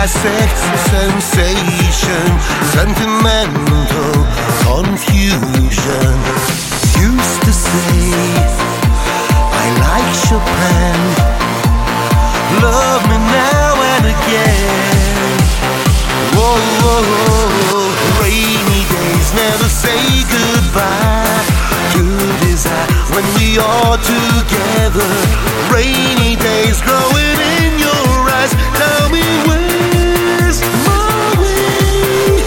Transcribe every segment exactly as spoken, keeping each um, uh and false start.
sex sensation, sentimental confusion. Used to say I like Chopin, love me now and again. Whoa, whoa, whoa. Rainy days never say goodbye. Good is that when we are together. Rainy days growing in your eyes. Tell me where's my way?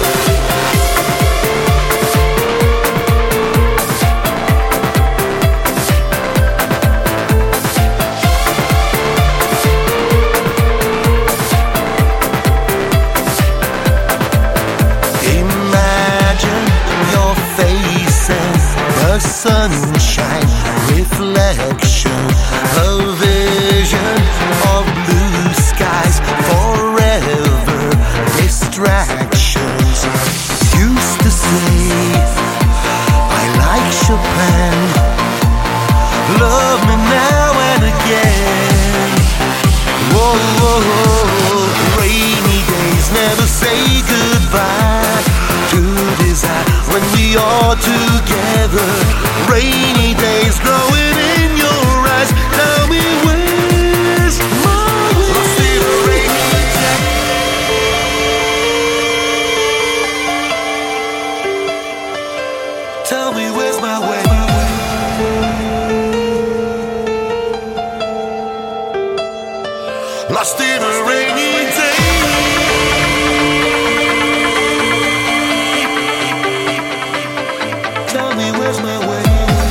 Imagine your face and the sunshine reflection, a vision of blue skies, forever distractions. Used to say I like Chopin, love me now and again. Whoa, whoa, whoa. Rainy days never say goodbye. Good is that when we are together. Rainy days growing in your eyes. Tell me where's my way? Lost in a rainy day. Tell me where's my way? Lost in a rainy day. Tell me where's my way?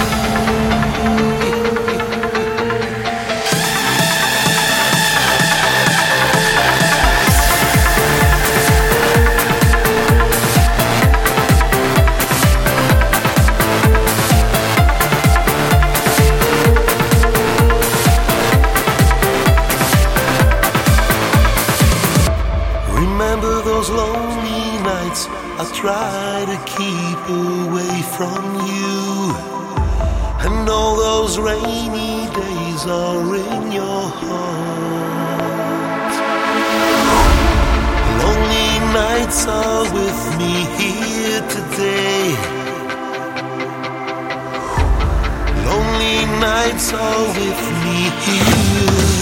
Remember those lonely nights I tried to keep away from you, and all those rainy days are in your heart. Lonely nights are with me here today. Lonely nights are with me here.